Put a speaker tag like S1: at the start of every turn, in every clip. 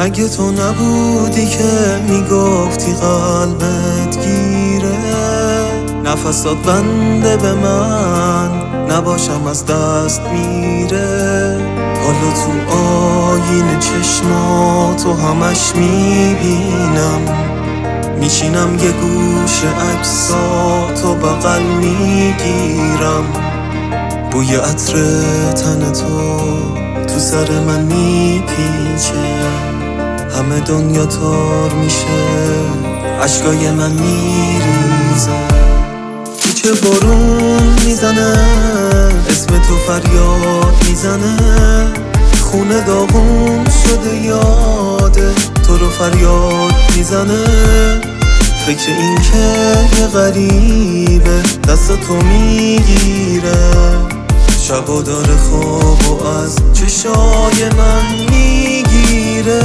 S1: مگه تو نبودی که میگفتی قلبت گیره؟ نفسات بنده به من نباشم از دست میره. حالا تو آینه چشماتو همش میبینم، میشینم یه گوشه عکساتو بغل میگیرم. بوی عطر تن تو سر من میپیچه، همه دنیا تار میشه، اشکای من میریزه. کوچه بارون میزنه، اسم تو فریاد میزنه، خونه داغون شده یاده تو رو فریاد میزنه. فکر این که یه غریبه دست تو میگیره، شبا داره خواب و از چشای من میگیره.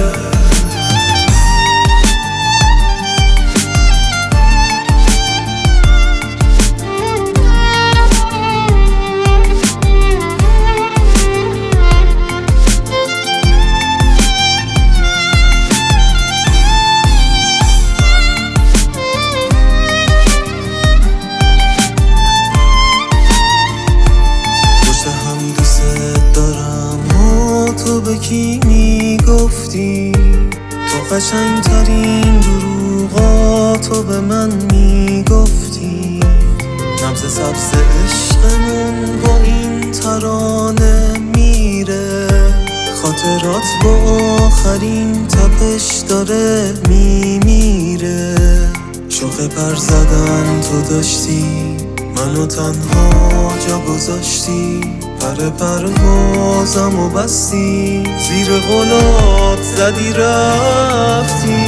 S1: تو به کی میگفتی؟ تو قشنگترین دروغاتو به من میگفتی. نبض سبز عشقمون با این ترانه میره، خاطرات با آخرین تپش داره میمیره. شوق پر زدن تو داشتی، منو تنها جا گذاشتی، پر پروازم و بستی، زیر قولات زدی رفتی.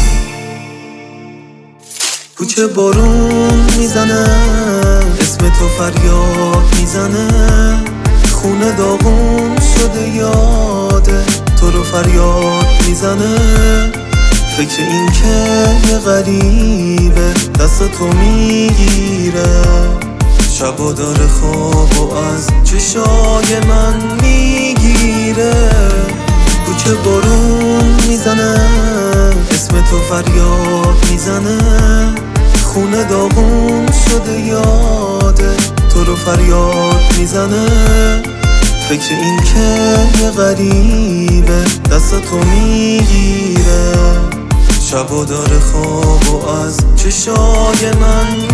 S1: کوچه بارون میزنه، اسم تو فریاد میزنه، خونه داغون شده یاده تو رو فریاد میزنه. فکر این که یه غریبه دست تو میگیره، شبا داره خواب و از چشای من میگیره. کوچه بارون میزنه، اسم تو فریاد میزنه، خونه داغون شده یاده تو رو فریاد میزنه. فکر این که یه غریبه دست تو میگیره، شبا داره خواب و از چشای من